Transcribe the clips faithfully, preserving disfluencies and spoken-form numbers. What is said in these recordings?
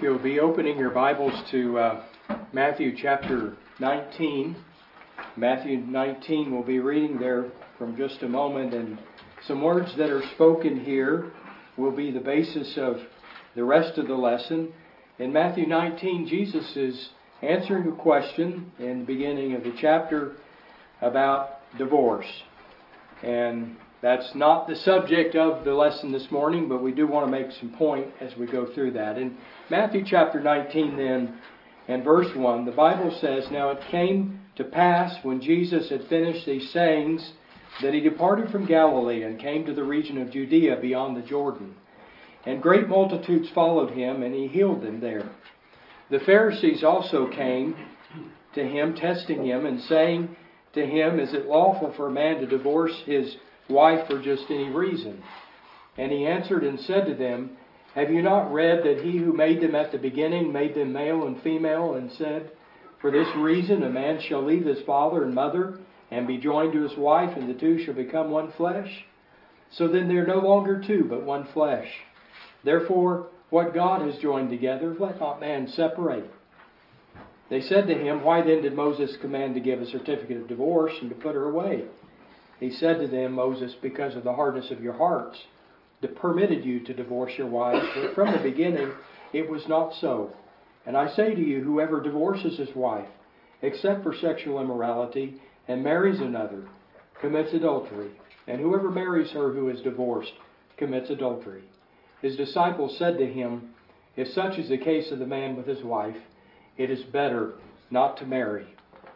you'll be opening your Bibles to uh, Matthew chapter nineteen. Matthew nineteen, we'll be reading there from just a moment, and some words that are spoken here will be the basis of the rest of the lesson. In Matthew nineteen, Jesus is answering a question in the beginning of the chapter about divorce. And that's not the subject of the lesson this morning, but we do want to make some point as we go through that. In Matthew chapter nineteen then, and verse one, the Bible says, "Now it came to pass when Jesus had finished these sayings that he departed from Galilee and came to the region of Judea beyond the Jordan. And great multitudes followed him, and he healed them there. The Pharisees also came to him, testing him, and saying to him, 'Is it lawful for a man to divorce his wife for just any reason?' And he answered and said to them, 'Have you not read that he who made them at the beginning made them male and female, and said, For this reason a man shall leave his father and mother and be joined to his wife, and the two shall become one flesh? So then they are no longer two, but one flesh. Therefore, what God has joined together, let not man separate.' They said to him, 'Why then did Moses command to give a certificate of divorce and to put her away?' He said to them, 'Moses, because of the hardness of your hearts, permitted you to divorce your wives, but from the beginning it was not so. And I say to you, whoever divorces his wife, except for sexual immorality, and marries another, commits adultery. And whoever marries her who is divorced commits adultery.' His disciples said to him, 'If such is the case of the man with his wife, it is better not to marry.'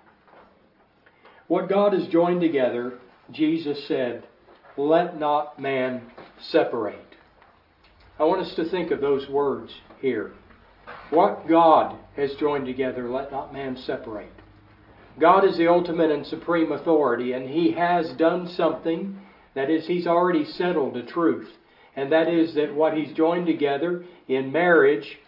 What God has joined together, Jesus said, let not man separate." I want us to think of those words here. What God has joined together, let not man separate. God is the ultimate and supreme authority, and He has done something. That is, He's already settled the truth. And that is that what He's joined together in marriage,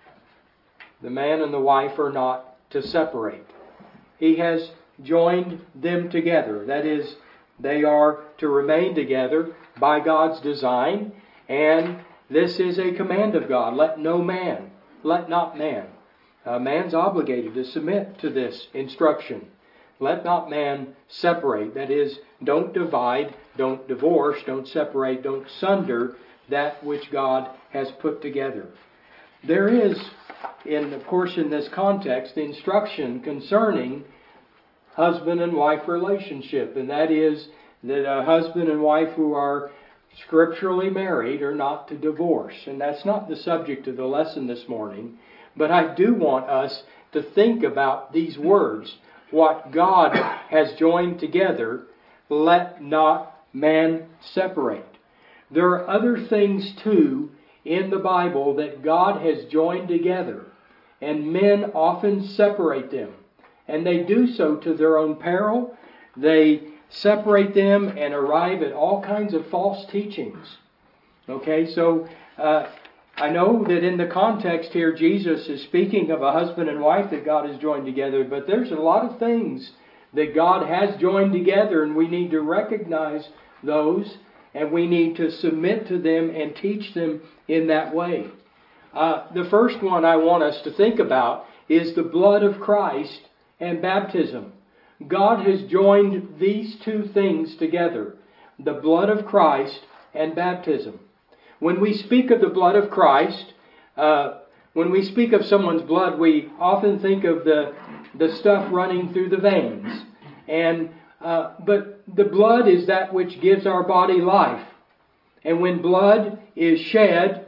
the man and the wife are not to separate. He has joined them together. That is, they are to remain together by God's design. And this is a command of God. Let no man, let not man. Uh, man's obligated to submit to this instruction. Let not man separate. That is, don't divide, don't divorce, don't separate, don't sunder that which God has put together. There is, in of course in this context, instruction concerning husband and wife relationship. And that is that a husband and wife who are scripturally married are not to divorce. And that's not the subject of the lesson this morning. But I do want us to think about these words. What God has joined together, let not man separate. There are other things too in the Bible that God has joined together. And men often separate them. And they do so to their own peril. They separate them and arrive at all kinds of false teachings. Okay, so uh, I know that in the context here, Jesus is speaking of a husband and wife that God has joined together, but there's a lot of things that God has joined together, and we need to recognize those, and we need to submit to them and teach them in that way. Uh, the first one I want us to think about is the blood of Christ and baptism. God has joined these two things together, the blood of Christ and baptism. When we speak of the blood of Christ, uh, when we speak of someone's blood, we often think of the the stuff running through the veins. And uh, but the blood is that which gives our body life. And when blood is shed,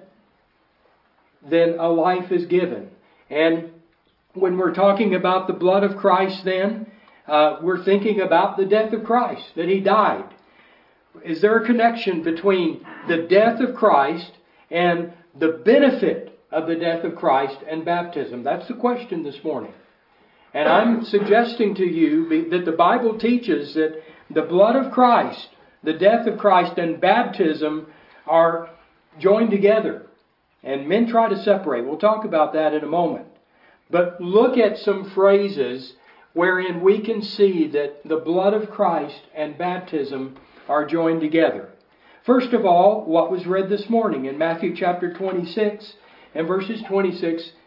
then a life is given. And when we're talking about the blood of Christ then, uh, we're thinking about the death of Christ, that He died. Is there a connection between the death of Christ and the benefit of the death of Christ and baptism? That's the question this morning. And I'm suggesting to you that the Bible teaches that the blood of Christ, the death of Christ, and baptism are joined together. And men try to separate. We'll talk about that in a moment. But look at some phrases wherein we can see that the blood of Christ and baptism are joined together. First of all, what was read this morning in Matthew chapter twenty-six and verses twenty-six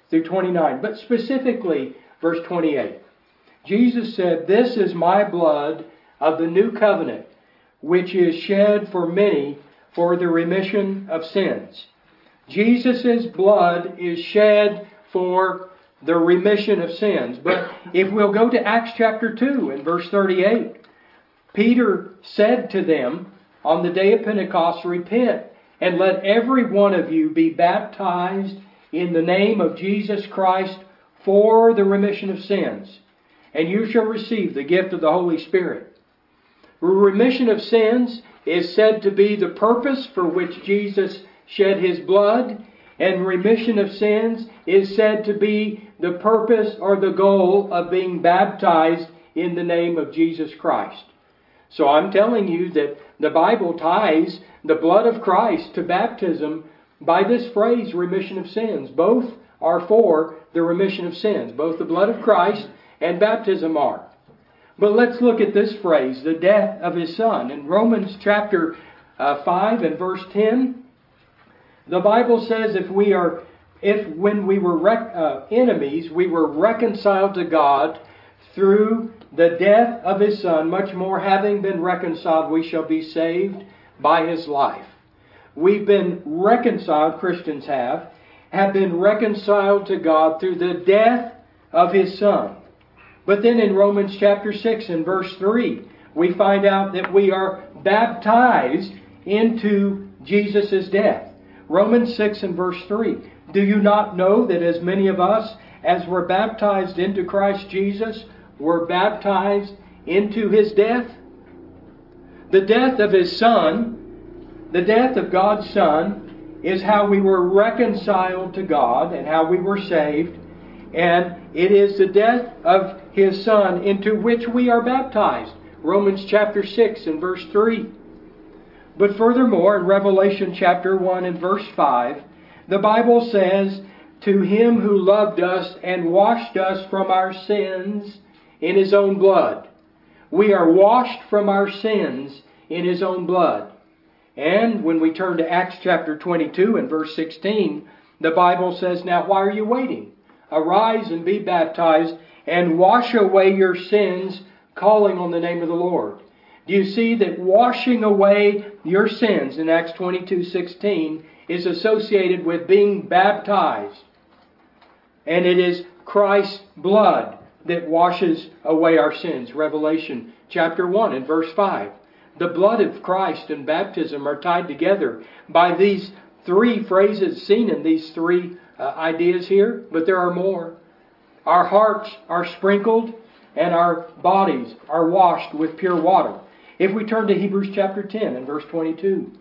through twenty-nine. But specifically, verse twenty-eight. Jesus said, "This is my blood of the new covenant, which is shed for many for the remission of sins." Jesus' blood is shed for the remission of sins. But if we'll go to Acts chapter two and verse thirty-eight, Peter said to them on the day of Pentecost, "Repent and let every one of you be baptized in the name of Jesus Christ for the remission of sins, and you shall receive the gift of the Holy Spirit." Remission of sins is said to be the purpose for which Jesus shed His blood, and remission of sins is said to be the purpose or the goal of being baptized in the name of Jesus Christ. So I'm telling you that the Bible ties the blood of Christ to baptism by this phrase, remission of sins. Both are for the remission of sins. Both the blood of Christ and baptism are. But let's look at this phrase, the death of His Son. In Romans chapter uh, five and verse ten, the Bible says, if we are, if when we were rec- uh, enemies, we were reconciled to God through the death of His Son, much more having been reconciled, we shall be saved by His life. We've been reconciled, Christians have, have been reconciled to God through the death of His Son. But then in Romans chapter six and verse three, we find out that we are baptized into Jesus' death. Romans six and verse three. "Do you not know that as many of us as were baptized into Christ Jesus were baptized into His death?" The death of His Son, the death of God's Son, is how we were reconciled to God and how we were saved. And it is the death of His Son into which we are baptized. Romans chapter six and verse three. But furthermore, in Revelation chapter one and verse five, the Bible says, "To Him who loved us and washed us from our sins in His own blood." We are washed from our sins in His own blood. And when we turn to Acts chapter twenty-two and verse sixteen, the Bible says, "Now why are you waiting? Arise and be baptized and wash away your sins, calling on the name of the Lord." Do you see that washing away your sins in Acts twenty-two sixteen is associated with being baptized? And it is Christ's blood that washes away our sins. Revelation chapter one and verse five. The blood of Christ and baptism are tied together by these three phrases seen in these three uh, ideas here, but there are more. Our hearts are sprinkled and our bodies are washed with pure water. If we turn to Hebrews chapter ten and verse twenty-two,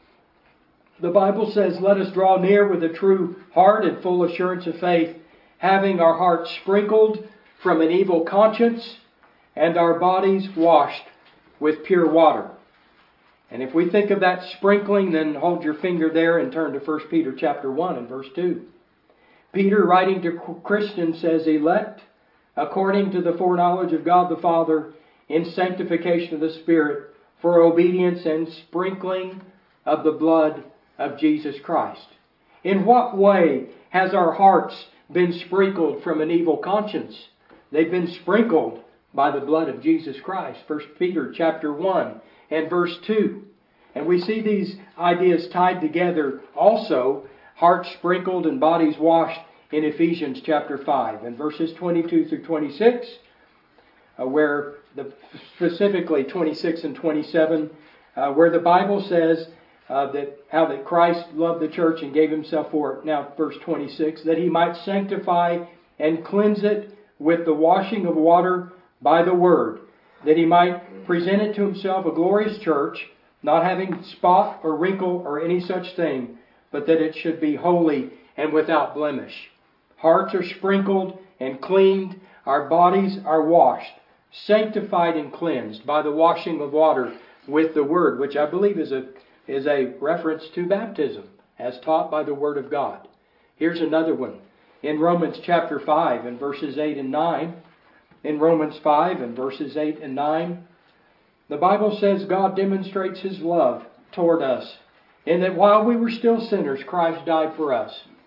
the Bible says, "Let us draw near with a true heart and full assurance of faith, having our hearts sprinkled from an evil conscience and our bodies washed with pure water." And if we think of that sprinkling, then hold your finger there and turn to First Peter chapter one and verse two. Peter, writing to Christians, says, "Elect according to the foreknowledge of God the Father, in sanctification of the Spirit, for obedience and sprinkling of the blood of Jesus Christ." In what way has our hearts been sprinkled from an evil conscience? They've been sprinkled by the blood of Jesus Christ. First Peter chapter one and verse two. And we see these ideas tied together also, hearts sprinkled and bodies washed, in Ephesians chapter five and verses twenty-two through twenty-six, uh, where the specifically twenty-six and twenty-seven, uh, where the Bible says uh, that how that Christ loved the church and gave Himself for it. Now, verse twenty-six, "that He might sanctify and cleanse it with the washing of water by the word, that He might present it to Himself a glorious church, not having spot or wrinkle or any such thing, but that it should be holy and without blemish." Hearts are sprinkled and cleaned. Our bodies are washed, sanctified and cleansed by the washing of water with the Word, which I believe is a, is a reference to baptism, as taught by the Word of God. Here's another one. In Romans chapter five and verses eight and nine, in Romans five and verses eight and nine, the Bible says God demonstrates His love toward us, in that while we were still sinners, Christ died for us.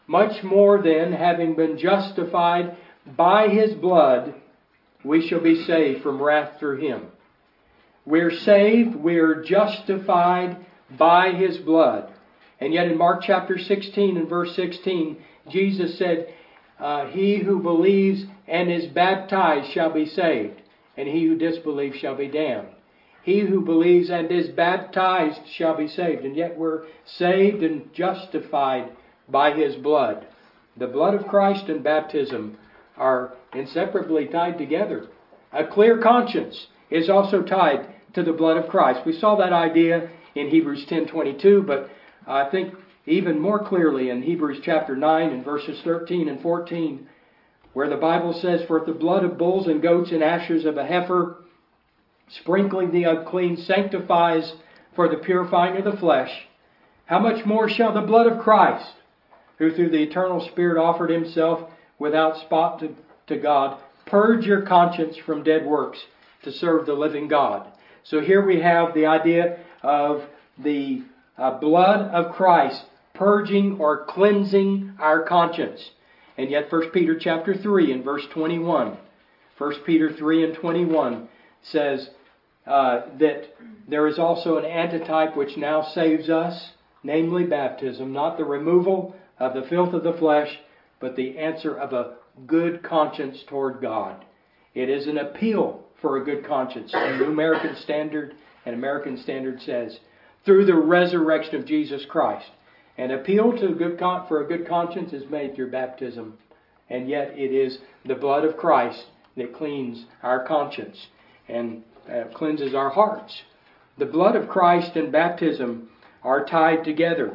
Much more then, having been justified by His blood, we shall be saved from wrath through Him. We're saved, we're justified by His blood. And yet in Mark chapter sixteen and verse sixteen, Jesus said, uh, He who believes and is baptized shall be saved, and he who disbelieves shall be damned. He who believes and is baptized shall be saved. And yet we're saved and justified by His blood. The blood of Christ and baptism are inseparably tied together. A clear conscience is also tied to the blood of Christ. We saw that idea in Hebrews ten twenty-two, but I think even more clearly in Hebrews chapter nine and verses thirteen and fourteen, where the Bible says, For if the blood of bulls and goats and ashes of a heifer, sprinkling the unclean, sanctifies for the purifying of the flesh, how much more shall the blood of Christ, who through the eternal Spirit offered Himself without spot to, to God, purge your conscience from dead works to serve the living God. So here we have the idea of the uh, blood of Christ purging or cleansing our conscience. And yet First Peter chapter three and verse twenty-one, First Peter three and twenty-one says uh, that there is also an antitype which now saves us, namely baptism, not the removal of the filth of the flesh, but the answer of a good conscience toward God. It is an appeal for a good conscience. The New American Standard and American Standard says, through the resurrection of Jesus Christ. An appeal to a good con- for a good conscience is made through baptism. And yet it is the blood of Christ that cleans our conscience and uh, cleanses our hearts. The blood of Christ and baptism are tied together.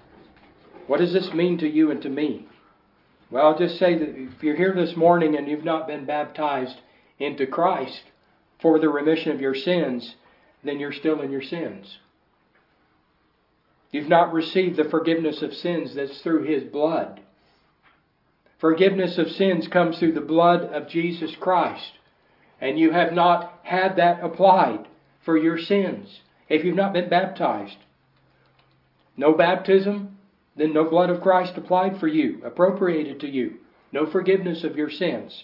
What does this mean to you and to me? Well, I'll just say that if you're here this morning and you've not been baptized into Christ for the remission of your sins, then you're still in your sins. You've not received the forgiveness of sins that's through His blood. Forgiveness of sins comes through the blood of Jesus Christ. And you have not had that applied for your sins if you've not been baptized. No baptism, then no blood of Christ applied for you, appropriated to you. No forgiveness of your sins.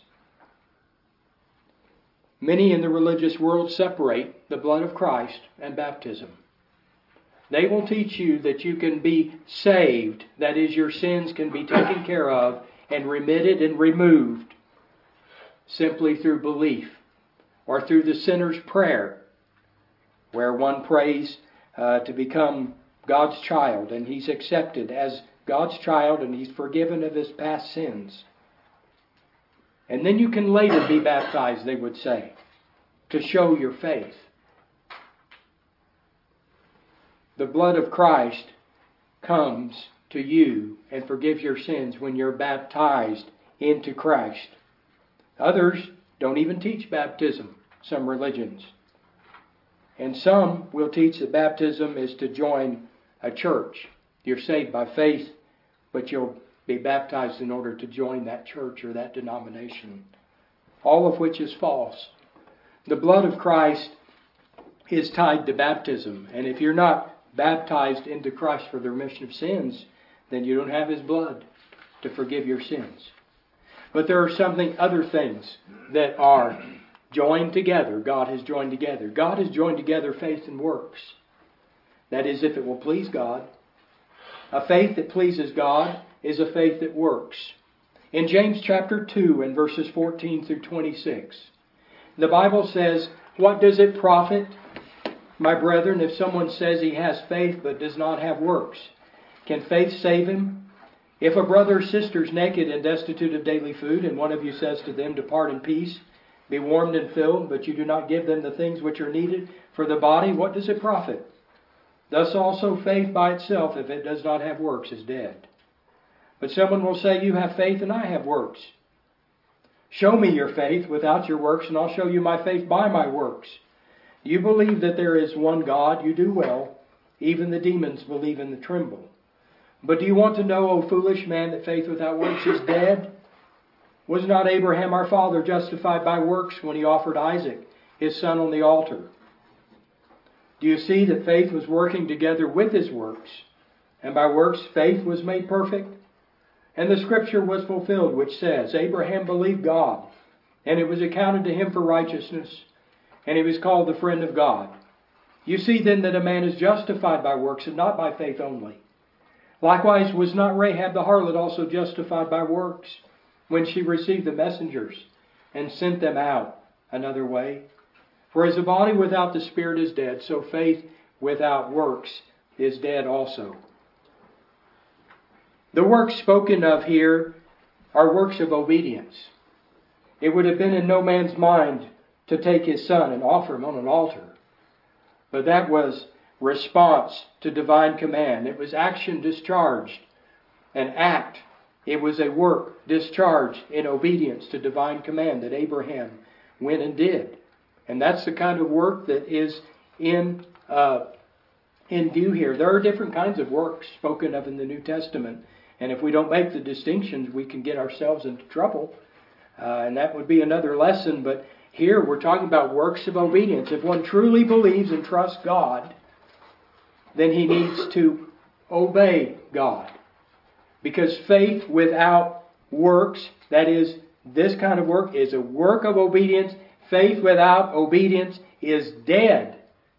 Many in the religious world separate the blood of Christ and baptism. They will teach you that you can be saved, that is, your sins can be taken care of and remitted and removed simply through belief or through the sinner's prayer, where one prays uh, to become God's child and he's accepted as God's child and he's forgiven of his past sins. And then you can later be baptized, they would say, to show your faith. The blood of Christ comes to you and forgives your sins when you're baptized into Christ. Others don't even teach baptism, some religions. And some will teach that baptism is to join a church. You're saved by faith, but you'll be baptized in order to join that church or that denomination. All of which is false. The blood of Christ is tied to baptism. And if you're not baptized into Christ for the remission of sins, then you don't have His blood to forgive your sins. But there are something other things that are joined together. God has joined together. God has joined together faith and works. That is, if it will please God. A faith that pleases God is a faith that works. In James chapter two and verses fourteen through twenty-six, the Bible says, "What does it profit, my brethren, if someone says he has faith but does not have works? Can faith save him? If a brother or sister is naked and destitute of daily food, and one of you says to them, 'Depart in peace, be warmed and filled,' but you do not give them the things which are needed for the body, what does it profit? Thus also faith by itself, if it does not have works, is dead. But someone will say, 'You have faith and I have works.' Show me your faith without your works, and I'll show you my faith by my works. You believe that there is one God, you do well. Even the demons believe and tremble. But do you want to know, O foolish man, that faith without works is dead? Was not Abraham our father justified by works when he offered Isaac, his son, on the altar? Do you see that faith was working together with his works? And by works faith was made perfect? And the scripture was fulfilled, which says, Abraham believed God, and it was accounted to him for righteousness, and he was called the friend of God. You see then that a man is justified by works, and not by faith only. Likewise was not Rahab the harlot also justified by works, when she received the messengers, and sent them out another way? For as the body without the spirit is dead, so faith without works is dead also. The works spoken of here are works of obedience. It would have been in no man's mind to take his son and offer him on an altar. But that was response to divine command. It was action discharged, an act. It was a work discharged in obedience to divine command that Abraham went and did. And that's the kind of work that is in uh, in view here. There are different kinds of works spoken of in the New Testament. And if we don't make the distinctions, we can get ourselves into trouble. Uh, and that would be another lesson. But here we're talking about works of obedience. If one truly believes and trusts God, then he needs to obey God. Because faith without works, that is, this kind of work, is a work of obedience. Faith without obedience is dead.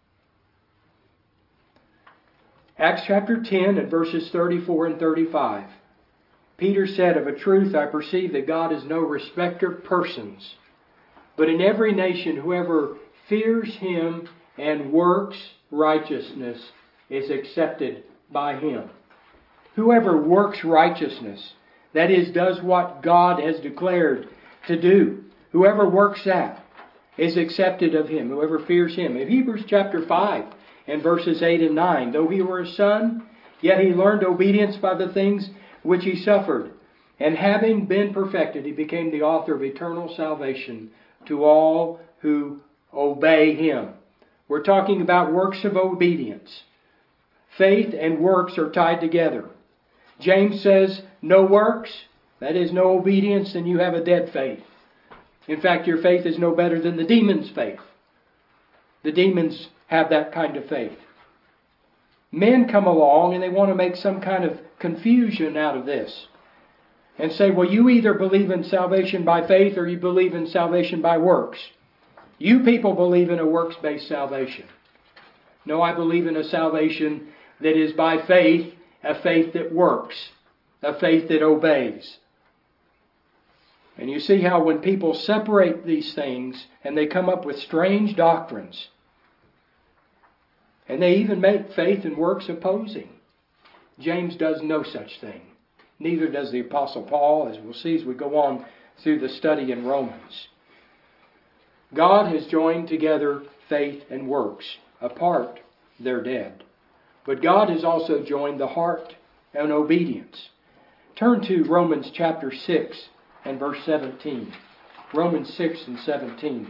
Acts chapter ten and verses thirty-four and thirty-five. Peter said, Of a truth I perceive that God is no respecter of persons, but in every nation whoever fears Him and works righteousness is accepted by Him. Whoever works righteousness, that is, does what God has declared to do, whoever works that is accepted of Him, whoever fears Him. In Hebrews chapter five and verses eight and nine, though he were a son, yet he learned obedience by the things which he suffered. And having been perfected, he became the author of eternal salvation to all who obey Him. We're talking about works of obedience. Faith and works are tied together. James says, no works, that is no obedience, then you have a dead faith. In fact, your faith is no better than the demon's faith. The demons have that kind of faith. Men come along and they want to make some kind of confusion out of this. And say, well, you either believe in salvation by faith or you believe in salvation by works. You people believe in a works-based salvation. No, I believe in a salvation that is by faith, a faith that works, a faith that obeys. And you see how when people separate these things and they come up with strange doctrines, and they even make faith and works opposing. James does no such thing. Neither does the Apostle Paul, as we'll see as we go on through the study in Romans. God has joined together faith and works. Apart, they're dead. But God has also joined the heart and obedience. Turn to Romans chapter six and verse seventeen. Romans six and seventeen.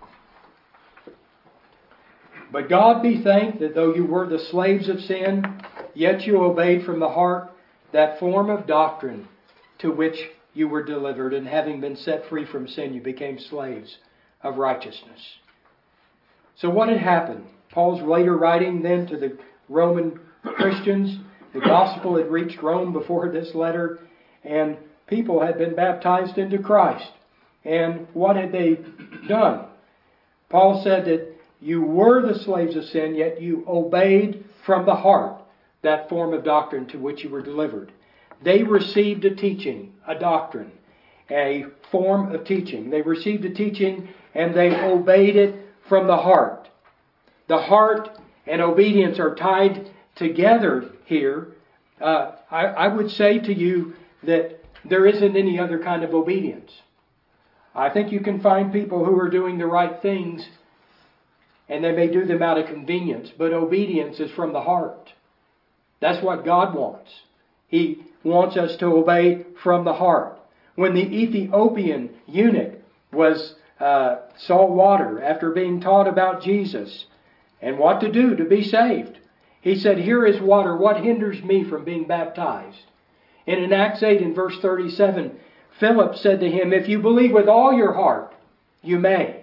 But God be thanked that though you were the slaves of sin, yet you obeyed from the heart that form of doctrine to which you were delivered, and having been set free from sin, you became slaves of righteousness. So what had happened? Paul's later writing then to the Roman Christians. The gospel had reached Rome before this letter, and people had been baptized into Christ. And what had they done? Paul said that you were the slaves of sin, yet you obeyed from the heart that form of doctrine to which you were delivered. They received a teaching, a doctrine, a form of teaching. They received a teaching and they obeyed it from the heart. The heart and obedience are tied together here. Uh, I, I would say to you that there isn't any other kind of obedience. I think you can find people who are doing the right things and they may do them out of convenience, but obedience is from the heart. That's what God wants. He wants us to obey from the heart. When the Ethiopian eunuch was uh, saw water after being taught about Jesus and what to do to be saved, he said, here is water. What hinders me from being baptized? And in Acts eight and verse thirty-seven, Philip said to him, if you believe with all your heart, you may.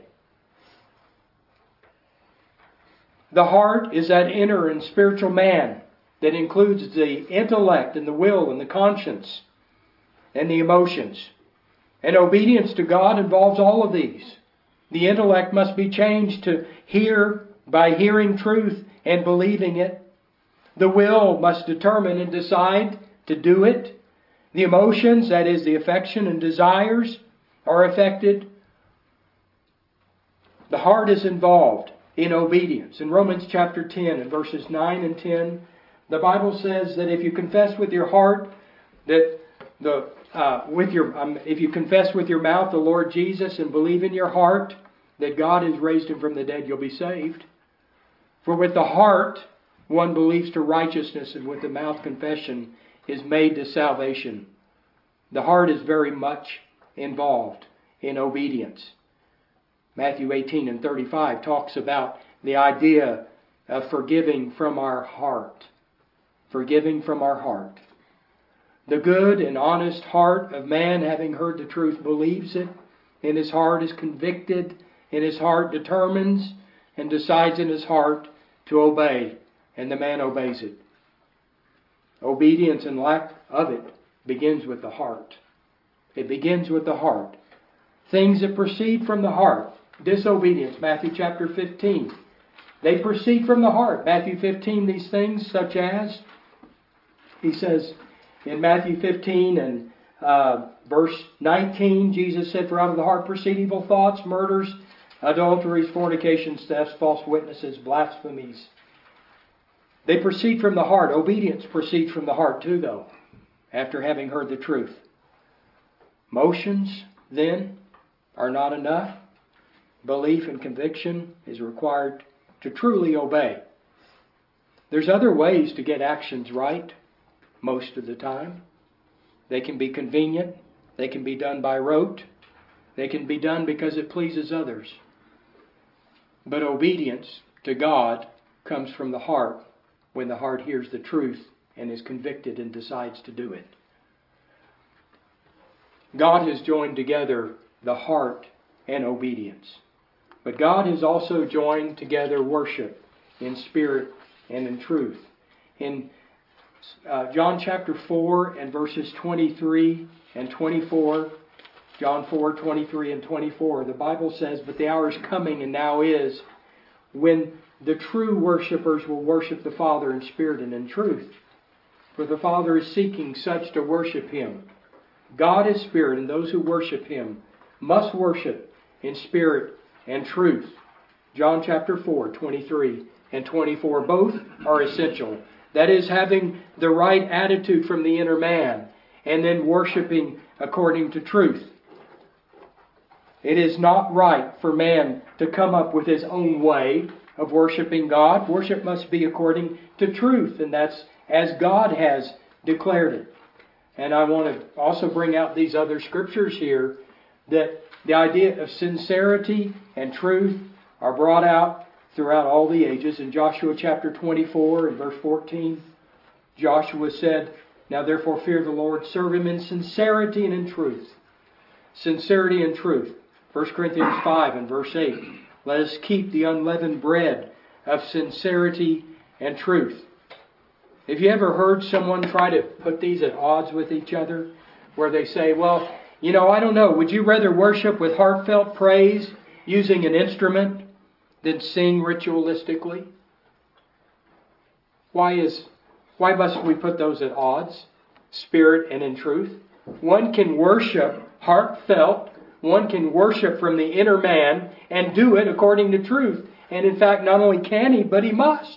The heart is that inner and spiritual man that includes the intellect and the will and the conscience. and the emotions. And obedience to God involves all of these. The intellect must be changed to hear by hearing truth and believing it. The will must determine and decide to do it. The emotions, that is the affection and desires, are affected. The heart is involved in obedience. In Romans chapter ten and verses nine and ten, the Bible says that if you confess with your heart that the uh, with your um, if you confess with your mouth the Lord Jesus and believe in your heart that God has raised him from the dead, you'll be saved. For with the heart one believes to righteousness, and with the mouth confession is made to salvation. The heart is very much involved in obedience. Matthew eighteen and thirty-five talks about the idea of forgiving from our heart. Forgiving from our heart. The good and honest heart of man, having heard the truth, believes it. In his heart is convicted. In his heart determines and decides in his heart to obey. And the man obeys it. Obedience and lack of it begins with the heart. It begins with the heart. Things that proceed from the heart. Disobedience, Matthew chapter fifteen. They proceed from the heart. Matthew fifteen, these things such as, he says in Matthew fifteen and uh, verse nineteen, Jesus said, "For out of the heart proceed evil thoughts, murders, adulteries, fornications, thefts, false witnesses, blasphemies." They proceed from the heart. Obedience proceeds from the heart too, though, after having heard the truth. Motions, then, are not enough. Belief and conviction is required to truly obey. There's other ways to get actions right most of the time. They can be convenient. They can be done by rote. They can be done because it pleases others. But obedience to God comes from the heart when the heart hears the truth and is convicted and decides to do it. God has joined together the heart and obedience. But God has also joined together worship in spirit and in truth. In uh, John chapter four and verses twenty-three and twenty-four, John four, twenty-three and twenty-four, the Bible says, "But the hour is coming, and now is, when the true worshipers will worship the Father in spirit and in truth. For the Father is seeking such to worship Him. God is spirit, and those who worship Him must worship in spirit and truth." John chapter four, twenty-three and twenty-four. Both are essential. That is, having the right attitude from the inner man and then worshiping according to truth. It is not right for man to come up with his own way of worshiping God. Worship must be according to truth, and that's as God has declared it. And I want to also bring out these other scriptures here, that the idea of sincerity and truth are brought out throughout all the ages. In Joshua chapter twenty-four and verse fourteen, Joshua said, "Now therefore fear the Lord, serve Him in sincerity and in truth." Sincerity and truth. First Corinthians five and verse eight. Let us keep the unleavened bread of sincerity and truth. Have you ever heard someone try to put these at odds with each other? Where they say, well, you know, I don't know. Would you rather worship with heartfelt praise using an instrument than sing ritualistically? Why is, why must we put those at odds? Spirit and in truth. One can worship heartfelt. One can worship from the inner man and do it according to truth. And in fact, not only can he, but he must.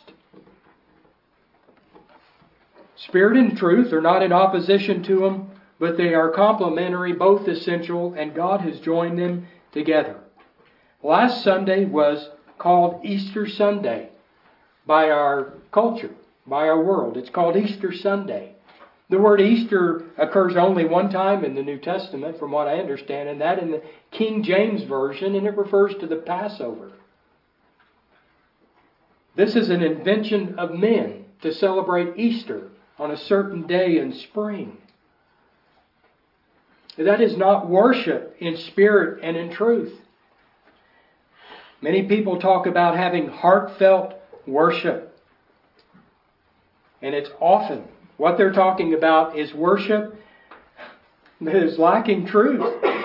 Spirit and truth are not in opposition to them, but they are complementary, both essential, and God has joined them together. Last Sunday was called Easter Sunday by our culture, by our world. It's called Easter Sunday. The word Easter occurs only one time in the New Testament, from what I understand, and that in the King James Version, and it refers to the Passover. This is an invention of men to celebrate Easter on a certain day in spring. That is not worship in spirit and in truth. Many people talk about having heartfelt worship. And it's often what they're talking about is worship that is lacking truth.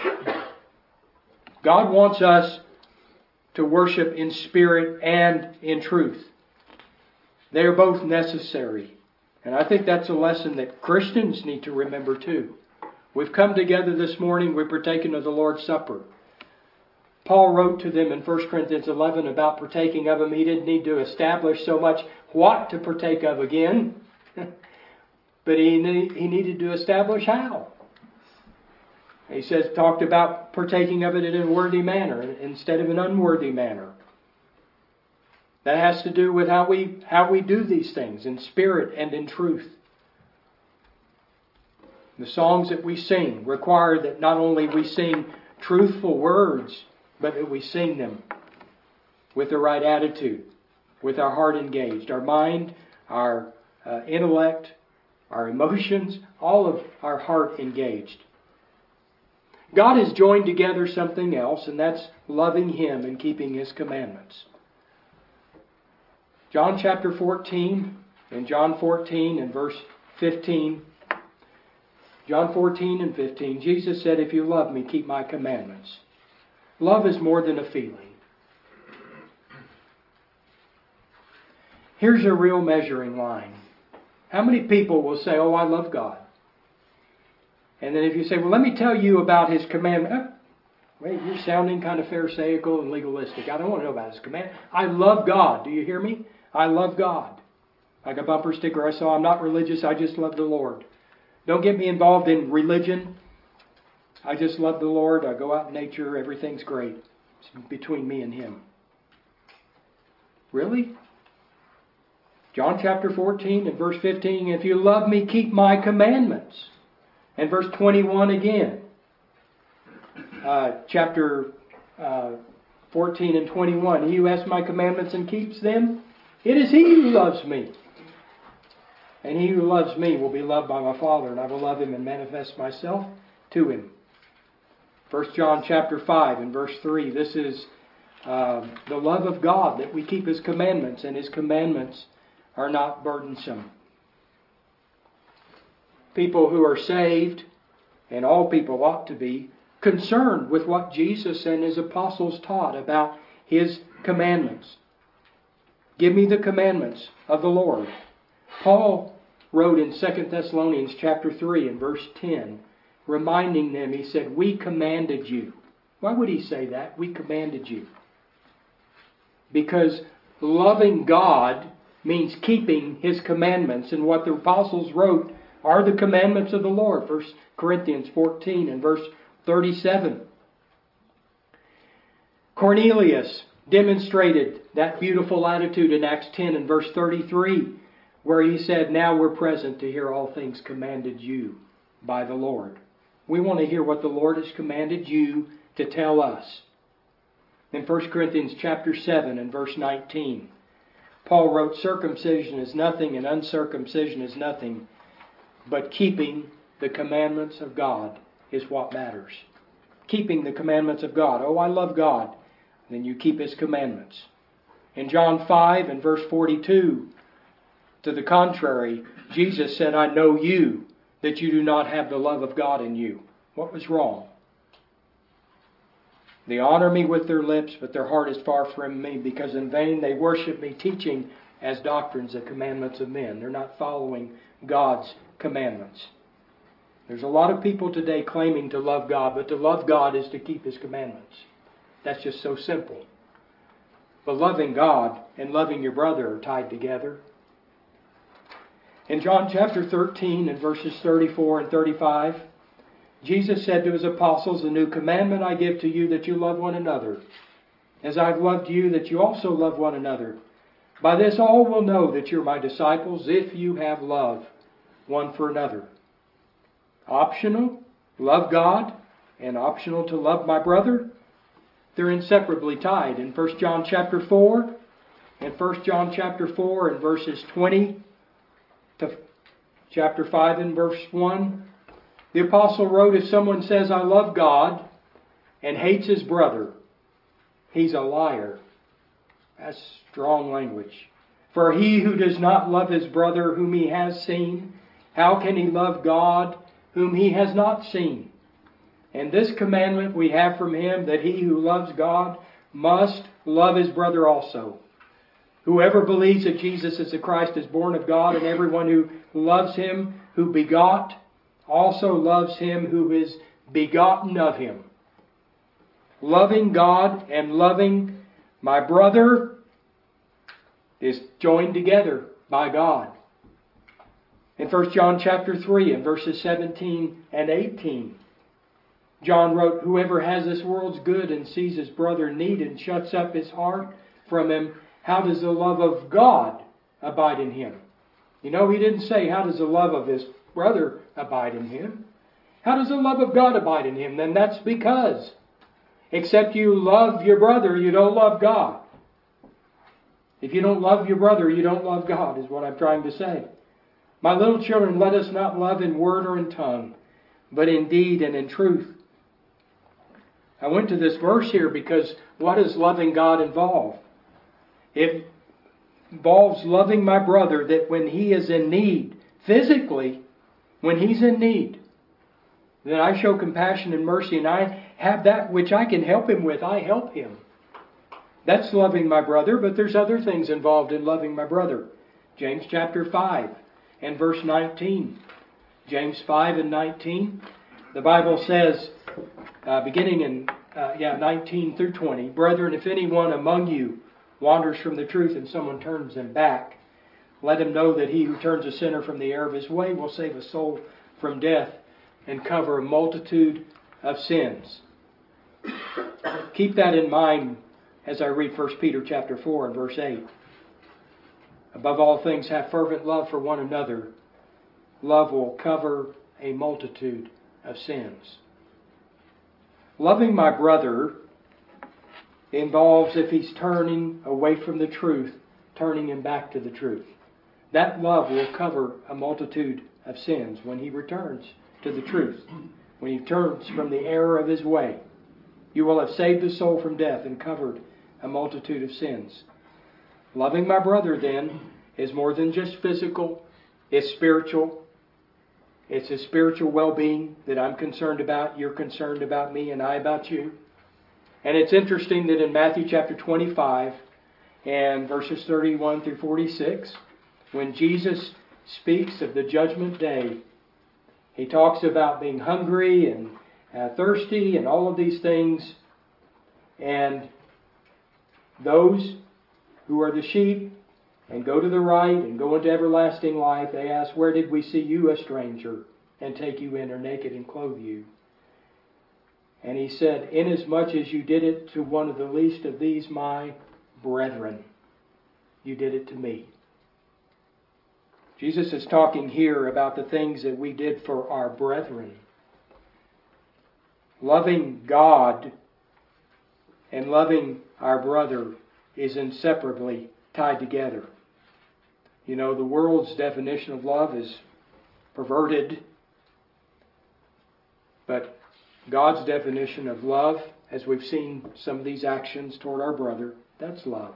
God wants us to worship in spirit and in truth. They are both necessary. And I think that's a lesson that Christians need to remember too. We've come together this morning, we've partaken of the Lord's Supper. Paul wrote to them in First Corinthians eleven about partaking of Him. He didn't need to establish so much what to partake of again, but he, need, he needed to establish how. He says, talked about partaking of it in a worthy manner instead of an unworthy manner. That has to do with how we how we do these things in spirit and in truth. The songs that we sing require that not only we sing truthful words, but that we sing them with the right attitude, with our heart engaged, our mind, our uh, intellect, our emotions, all of our heart engaged. God has joined together something else, and that's loving Him and keeping His commandments. John chapter fourteen, in John fourteen and verse fifteen, John fourteen and fifteen, Jesus said, "If you love me, keep my commandments." Love is more than a feeling. Here's a real measuring line. How many people will say, "Oh, I love God"? And then if you say, "Well, let me tell you about His commandment." Oh, wait, you're sounding kind of pharisaical and legalistic. I don't want to know about His command. I love God. Do you hear me? I love God. Like a bumper sticker I saw, "I'm not religious, I just love the Lord." Don't get me involved in religion. I just love the Lord. I go out in nature. Everything's great. It's between me and Him. Really? John chapter fourteen and verse fifteen, "If you love me, keep my commandments." And verse twenty-one again. Uh, chapter uh, fourteen and twenty-one. "He who has my commandments and keeps them, it is he who loves me. And he who loves me will be loved by my Father, and I will love him and manifest myself to him." First John chapter five and verse three. This is uh, the love of God, that we keep His commandments, and His commandments are not burdensome. People who are saved, and all people ought to be, concerned with what Jesus and His apostles taught about His commandments. Give me the commandments of the Lord. Paul wrote in Second Thessalonians chapter three and verse ten, reminding them, he said, "We commanded you." Why would he say that? We commanded you. Because loving God means keeping His commandments. And what the apostles wrote are the commandments of the Lord. First Corinthians fourteen and verse thirty-seven. Cornelius demonstrated that beautiful attitude in Acts ten and verse thirty-three, where he said, "Now we're present to hear all things commanded you by the Lord." We want to hear what the Lord has commanded you to tell us. In First Corinthians chapter seven and verse nineteen, Paul wrote, "Circumcision is nothing and uncircumcision is nothing, but keeping the commandments of God is what matters." Keeping the commandments of God. Oh, I love God. Then you keep His commandments. In John five and verse forty-two, to the contrary, Jesus said, "I know you, that you do not have the love of God in you." What was wrong? "They honor me with their lips, but their heart is far from me, because in vain they worship me, teaching as doctrines the commandments of men." They're not following God's commandments. There's a lot of people today claiming to love God, but to love God is to keep His commandments. That's just so simple. But loving God and loving your brother are tied together. In John chapter thirteen and verses thirty-four and thirty-five, Jesus said to His apostles, "A new commandment I give to you, that you love one another. As I've loved you, that you also love one another. By this all will know that you're my disciples, if you have love one for another." Optional, love God, and optional to love my brother. They're inseparably tied. In First John chapter four, in First John chapter four and verses twenty to chapter five and verse one, the apostle wrote, "If someone says, 'I love God,' and hates his brother, he's a liar." That's strong language. "For he who does not love his brother whom he has seen, how can he love God whom he has not seen? And this commandment we have from Him, that he who loves God must love his brother also. Whoever believes that Jesus is the Christ is born of God, and everyone who loves Him who begot also loves Him who is begotten of Him. Loving God and loving my brother is joined together by God. In First John chapter three and verses seventeen and eighteen, John wrote, "Whoever has this world's good and sees his brother in need and shuts up his heart from him, how does the love of God abide in him?" You know, he didn't say, how does the love of his brother abide in him? How does the love of God abide in him? Then that's because, except you love your brother, you don't love God. If you don't love your brother, you don't love God, is what I'm trying to say. My little children, let us not love in word or in tongue, but in deed and in truth. I went to this verse here because what does loving God involve? It involves loving my brother, that when he is in need, physically, when he's in need, then I show compassion and mercy, and I have that which I can help him with, I help him. That's loving my brother, but there's other things involved in loving my brother. James chapter five and verse nineteen. James five and nineteen. The Bible says, uh, beginning in uh, yeah nineteen through twenty, "Brethren, if anyone among you wanders from the truth and someone turns him back, let him know that he who turns a sinner from the error of his way will save a soul from death and cover a multitude of sins." Keep that in mind as I read First Peter chapter four and verse eight. "Above all things, have fervent love for one another. Love will cover a multitude of sins." Loving my brother involves, if he's turning away from the truth, turning him back to the truth. That love will cover a multitude of sins when he returns to the truth. When he turns from the error of his way, you will have saved the soul from death and covered a multitude of sins. Loving my brother, then, is more than just physical. It's spiritual. It's his spiritual well-being that I'm concerned about. You're concerned about me, and I about you. And it's interesting that in Matthew chapter twenty-five and verses thirty-one through forty-six, when Jesus speaks of the judgment day, he talks about being hungry and uh, thirsty and all of these things. And those who are the sheep and go to the right and go into everlasting life, they ask, "Where did we see you a stranger and take you in, or naked and clothe you?" And he said, "Inasmuch as you did it to one of the least of these my brethren, you did it to me." Jesus is talking here about the things that we did for our brethren. Loving God and loving our brother is inseparably tied together. You know, the world's definition of love is perverted, but God's definition of love, as we've seen some of these actions toward our brother, that's love.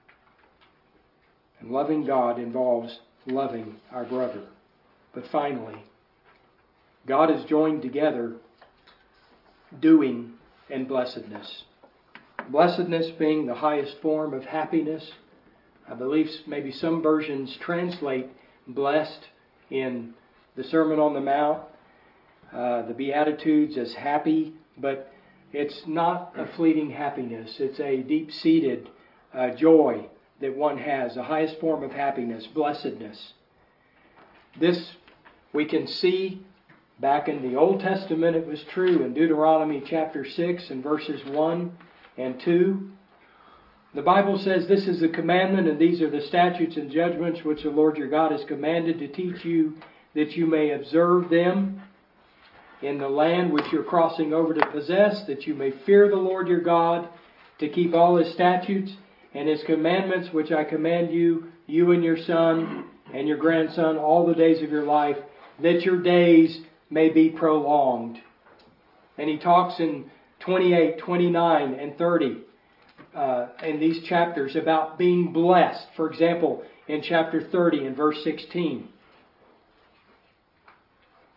And loving God involves loving our brother. But finally, God has joined together doing and blessedness. Blessedness being the highest form of happiness. I believe maybe some versions translate blessed in the Sermon on the Mount, uh, the Beatitudes, as happy, but it's not a fleeting happiness. It's a deep-seated uh, joy that one has, the highest form of happiness, blessedness. This we can see back in the Old Testament. It was true in Deuteronomy chapter six and verses one and two. The Bible says, "This is the commandment, and these are the statutes and judgments which the Lord your God has commanded to teach you, that you may observe them in the land which you're crossing over to possess, that you may fear the Lord your God, to keep all His statutes and His commandments, which I command you, you and your son and your grandson, all the days of your life, that your days may be prolonged." And he talks in twenty-eight, twenty-nine, and thirty uh, in these chapters about being blessed. For example, in chapter thirty and verse sixteen.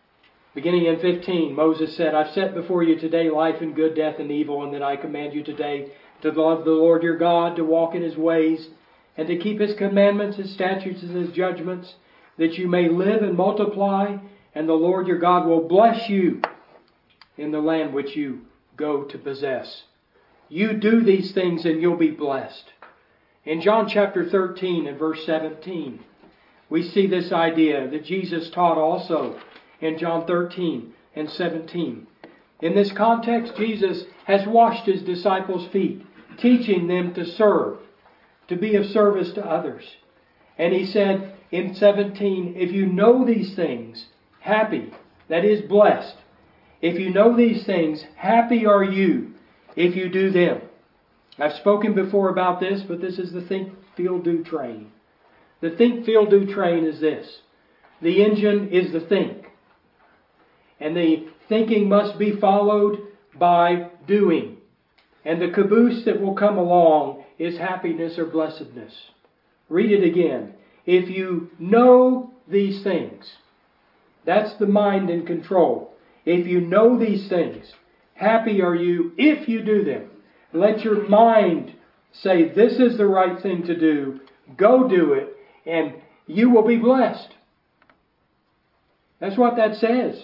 Beginning in fifteen, Moses said, I've set before you today life and good, death and evil, and then I command you today to love the Lord your God, to walk in His ways, and to keep His commandments, His statutes, and His judgments, that you may live and multiply, and the Lord your God will bless you in the land which you go to possess. You do these things and you'll be blessed. In John chapter thirteen and verse seventeen, we see this idea that Jesus taught also in John thirteen and seventeen. In this context, Jesus has washed His disciples' feet, teaching them to serve, to be of service to others. And He said in seventeen, if you know these things, happy, that is blessed. If you know these things, happy are you if you do them. I've spoken before about this, but this is the think, feel, do train. The think, feel, do train is this. The engine is the think. And the thinking must be followed by doing. And the caboose that will come along is happiness or blessedness. Read it again. If you know these things, that's the mind in control. If you know these things, happy are you if you do them. Let your mind say, this is the right thing to do. Go do it, and you will be blessed. That's what that says.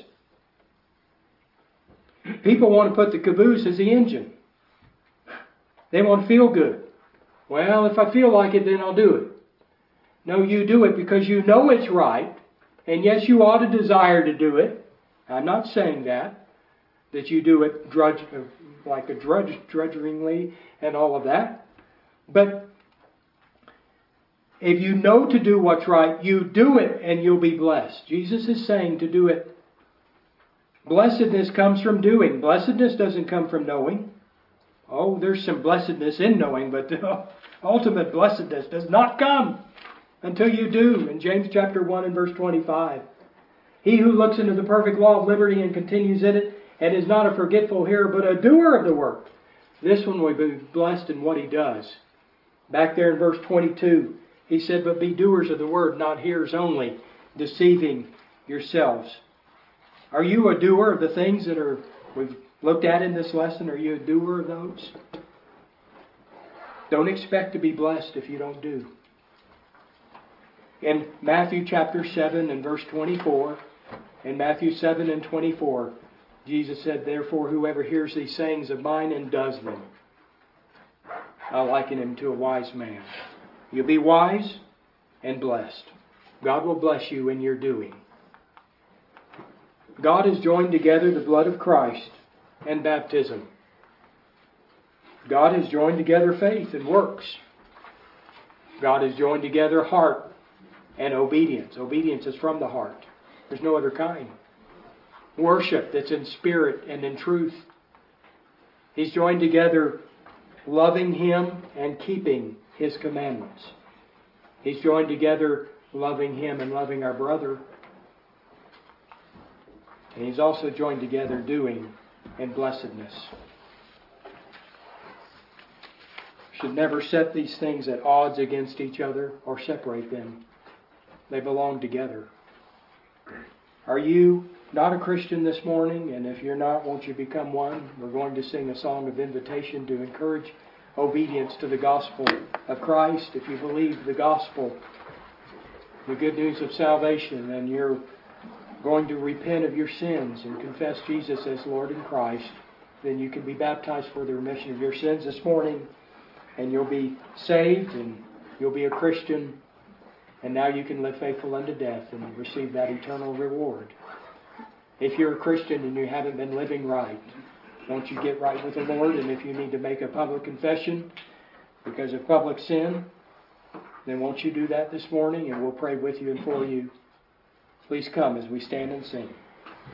People want to put the caboose as the engine. They want to feel good. Well, if I feel like it, then I'll do it. No, you do it because you know it's right. And yes, you ought to desire to do it. I'm not saying that. That you do it drudge, like a drudge, drudgeringly and all of that. But if you know to do what's right, you do it and you'll be blessed. Jesus is saying to do it. Blessedness comes from doing. Blessedness doesn't come from knowing. Oh, there's some blessedness in knowing, but the ultimate blessedness does not come until you do. In James chapter one and verse twenty-five. He who looks into the perfect law of liberty and continues in it, and is not a forgetful hearer, but a doer of the work, this one will be blessed in what he does. Back there in verse twenty-two, he said, but be doers of the word, not hearers only, deceiving yourselves. Are you a doer of the things that are we've looked at in this lesson? Are you a doer of those? Don't expect to be blessed if you don't do. In Matthew chapter seven and verse twenty-four, in Matthew seven and twenty-four, Jesus said, therefore, whoever hears these sayings of mine and does them, I liken him to a wise man. You'll be wise and blessed. God will bless you in your doing. God has joined together the blood of Christ and baptism. God has joined together faith and works. God has joined together heart and obedience. Obedience is from the heart. There's no other kind. Worship that's in spirit and in truth. He's joined together loving Him and keeping His commandments. He's joined together loving Him and loving our brother. And He's also joined together doing and blessedness. Should never set these things at odds against each other or separate them. They belong together. Are you not a Christian this morning? And if you're not, won't you become one? We're going to sing a song of invitation to encourage obedience to the gospel of Christ. If you believe the gospel, the good news of salvation, and you're going to repent of your sins and confess Jesus as Lord and Christ, then you can be baptized for the remission of your sins this morning, and you'll be saved, and you'll be a Christian. And now you can live faithful unto death and receive that eternal reward. If you're a Christian and you haven't been living right, won't you get right with the Lord? And if you need to make a public confession because of public sin, then won't you do that this morning? And we'll pray with you and for you. Please come as we stand and sing.